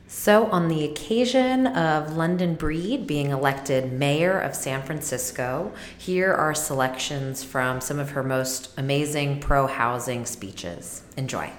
So, on the occasion of London Breed being elected mayor of San Francisco, here are selections from some of her most amazing pro-housing speeches. Enjoy.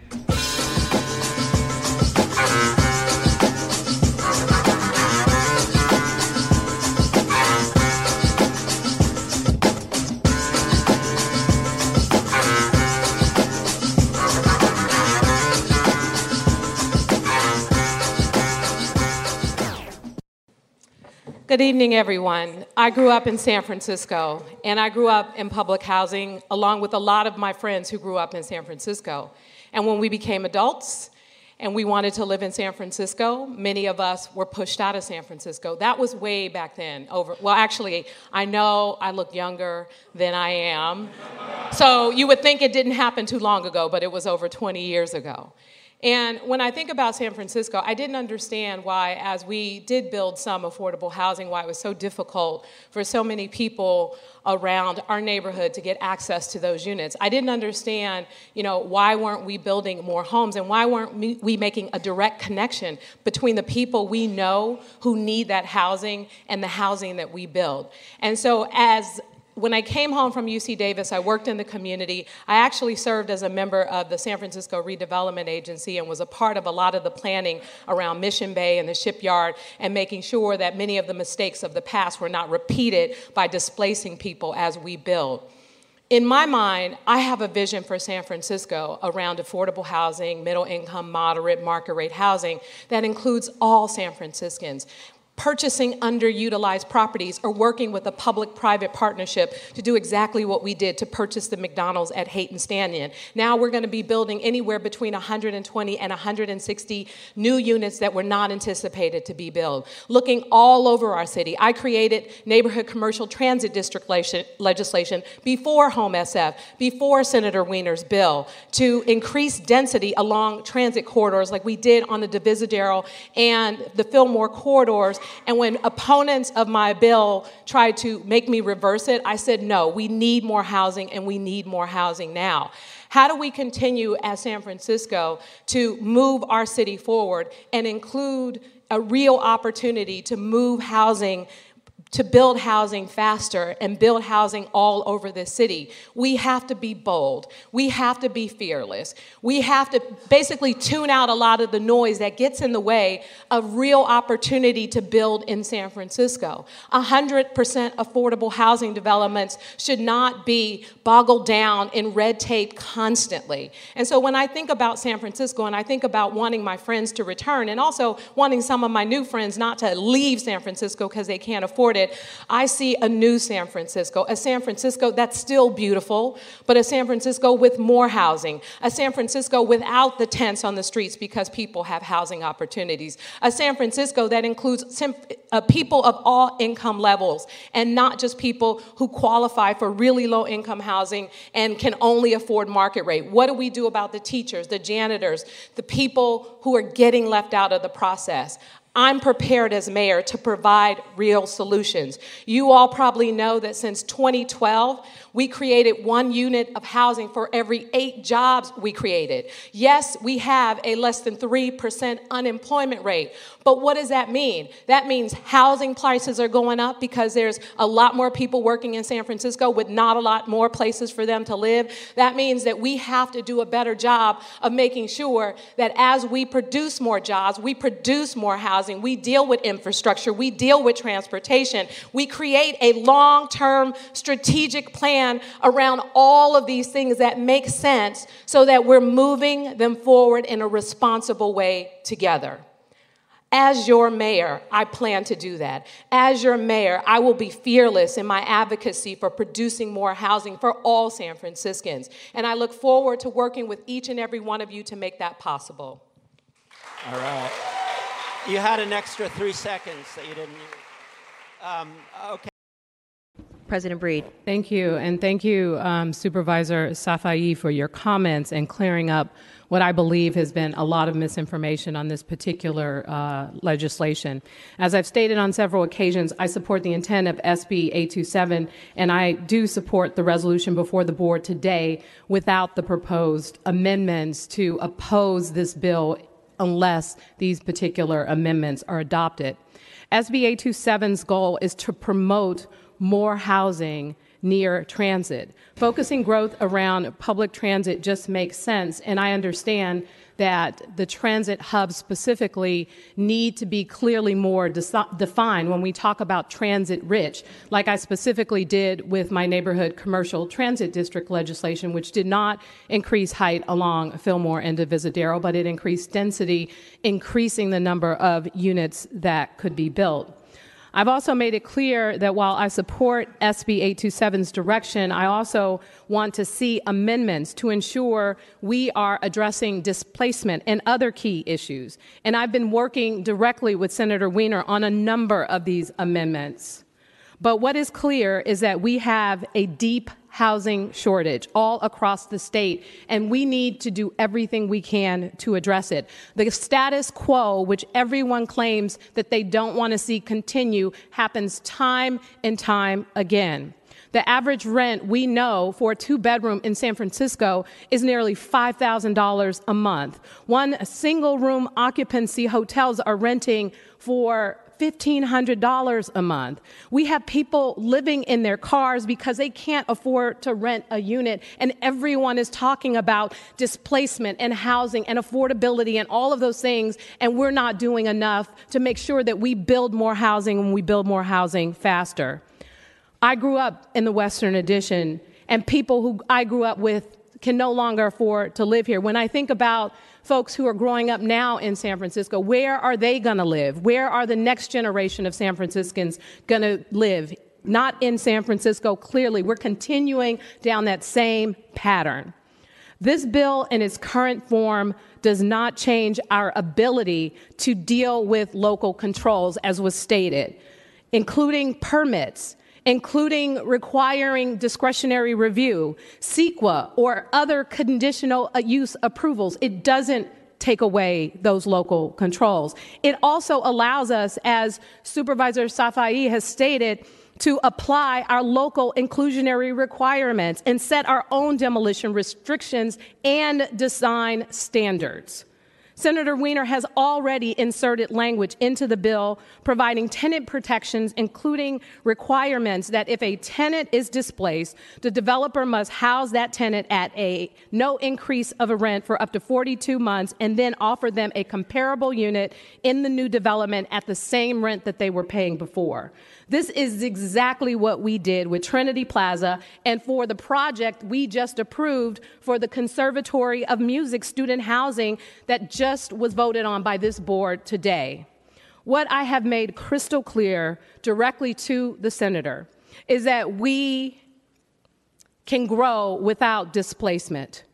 Good evening, everyone. I grew up in San Francisco, and I grew up in public housing along with a lot of my friends who grew up in San Francisco. And when we became adults and we wanted to live in San Francisco, many of us were pushed out of San Francisco. That was way back then. Actually, I know I look younger than I am. So you would think it didn't happen too long ago, but it was over 20 years ago. And when I think about San Francisco, I didn't understand why, as we did build some affordable housing, why it was so difficult for so many people around our neighborhood to get access to those units. I didn't understand, why weren't we building more homes, and why weren't we making a direct connection between the people we know who need that housing and the housing that we build. And so when I came home from UC Davis, I worked in the community. I actually served as a member of the San Francisco Redevelopment Agency and was a part of a lot of the planning around Mission Bay and the shipyard and making sure that many of the mistakes of the past were not repeated by displacing people as we build. In my mind, I have a vision for San Francisco around affordable housing, middle income, moderate, market rate housing that includes all San Franciscans. Purchasing underutilized properties or working with a public-private partnership to do exactly what we did to purchase the McDonald's at Haight and Stanton. Now we're going to be building anywhere between 120 and 160 new units that were not anticipated to be built. Looking all over our city, I created neighborhood commercial transit district legislation before Home SF, before Senator Wiener's bill, to increase density along transit corridors like we did on the Divisadero and the Fillmore corridors. And when opponents of my bill tried to make me reverse it, I said, no, we need more housing, and we need more housing now. How do we continue as San Francisco to move our city forward and include a real opportunity to move housing, to build housing faster and build housing all over the city? We have to be bold. We have to be fearless. We have to basically tune out a lot of the noise that gets in the way of real opportunity to build in San Francisco. 100% affordable housing developments should not be boggled down in red tape constantly. And so when I think about San Francisco and I think about wanting my friends to return and also wanting some of my new friends not to leave San Francisco because they can't afford it, I see a new San Francisco, a San Francisco that's still beautiful, but a San Francisco with more housing, a San Francisco without the tents on the streets because people have housing opportunities, a San Francisco that includes people of all income levels and not just people who qualify for really low income housing and can only afford market rate. What do we do about the teachers, the janitors, the people who are getting left out of the process? I'm prepared as mayor to provide real solutions. You all probably know that since 2012, we created 1 unit of housing for every 8 jobs we created. Yes, we have a less than 3% unemployment rate, but what does that mean? That means housing prices are going up because there's a lot more people working in San Francisco with not a lot more places for them to live. That means that we have to do a better job of making sure that as we produce more jobs, we produce more housing, we deal with infrastructure, we deal with transportation, we create a long-term strategic plan around all of these things that make sense so that we're moving them forward in a responsible way together. As your mayor, I plan to do that. As your mayor, I will be fearless in my advocacy for producing more housing for all San Franciscans. And I look forward to working with each and every one of you to make that possible. All right. You had an extra 3 seconds that you didn't use. Okay. President Breed. Thank you, and thank you, Supervisor Safai, for your comments and clearing up what I believe has been a lot of misinformation on this particular legislation. As I've stated on several occasions, I support the intent of SB 827, and I do support the resolution before the board today without the proposed amendments to oppose this bill unless these particular amendments are adopted. SB 827's goal is to promote more housing near transit. Focusing growth around public transit just makes sense, and I understand that the transit hubs specifically need to be clearly more defined when we talk about transit rich, like I specifically did with my neighborhood commercial transit district legislation, which did not increase height along Fillmore and Divisadero, but it increased density, increasing the number of units that could be built. I've also made it clear that while I support SB 827's direction, I also want to see amendments to ensure we are addressing displacement and other key issues. And I've been working directly with Senator Wiener on a number of these amendments. But what is clear is that we have a deep housing shortage all across the state, and we need to do everything we can to address it. The status quo, which everyone claims that they don't want to see continue, happens time and time again. The average rent we know for a two-bedroom in San Francisco is nearly $5,000 a month. One single-room occupancy hotels are renting for $1,500 a month. We have people living in their cars because they can't afford to rent a unit, and everyone is talking about displacement and housing and affordability and all of those things, and we're not doing enough to make sure that we build more housing and we build more housing faster. I grew up in the Western Addition, and people who I grew up with can no longer afford to live here. When I think about folks who are growing up now in San Francisco, where are they going to live? Where are the next generation of San Franciscans going to live? Not in San Francisco, clearly. We're continuing down that same pattern. This bill in its current form does not change our ability to deal with local controls, as was stated, including permits, including requiring discretionary review, CEQA, or other conditional use approvals. It doesn't take away those local controls. It also allows us, as Supervisor Safai has stated, to apply our local inclusionary requirements and set our own demolition restrictions and design standards. Senator Wiener has already inserted language into the bill providing tenant protections, including requirements that if a tenant is displaced, the developer must house that tenant at no increase of a rent for up to 42 months and then offer them a comparable unit in the new development at the same rent that they were paying before. This is exactly what we did with Trinity Plaza and for the project we just approved for the Conservatory of Music student housing that just was voted on by this board today. What I have made crystal clear directly to the senator is that we can grow without displacement.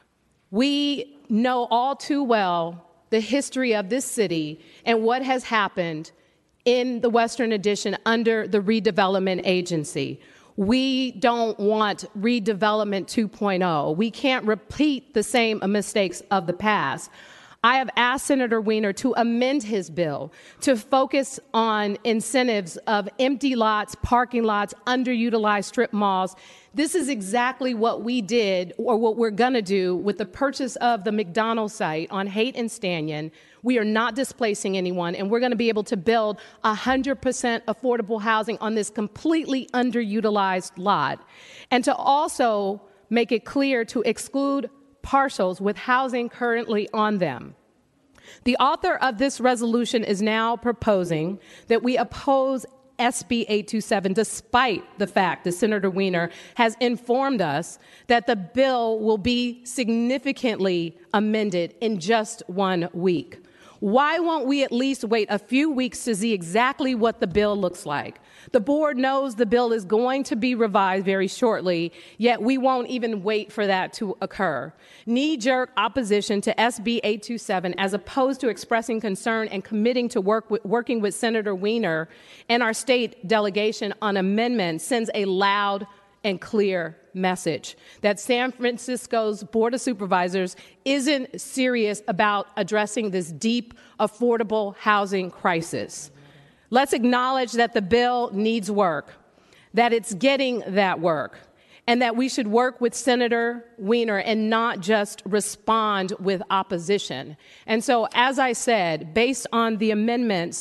We know all too well the history of this city and what has happened in the Western Addition under the Redevelopment Agency. We don't want redevelopment 2.0. We can't repeat the same mistakes of the past. I have asked Senator Wiener to amend his bill to focus on incentives of empty lots, parking lots, underutilized strip malls. This is exactly what we did, or what we're going to do, with the purchase of the McDonald's site on Haight and Stanton. We are not displacing anyone, and we're going to be able to build 100% affordable housing on this completely underutilized lot. And to also make it clear to exclude parcels with housing currently on them. The author of this resolution is now proposing that we oppose SB 827, despite the fact that Senator Wiener has informed us that the bill will be significantly amended in just 1 week. Why won't we at least wait a few weeks to see exactly what the bill looks like? The board knows the bill is going to be revised very shortly, yet we won't even wait for that to occur. Knee-jerk opposition to SB 827, as opposed to expressing concern and committing to working with Senator Wiener and our state delegation on amendments, sends a loud and clear message that San Francisco's Board of Supervisors isn't serious about addressing this deep, affordable housing crisis. Let's acknowledge that the bill needs work, that it's getting that work, and that we should work with Senator Wiener and not just respond with opposition. And so, as I said, based on the amendment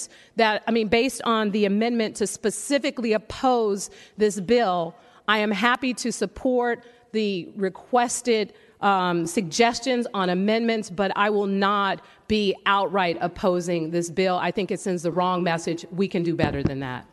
to specifically oppose this bill, I am happy to support the requested suggestions on amendments, but I will not be outright opposing this bill. I think it sends the wrong message. We can do better than that.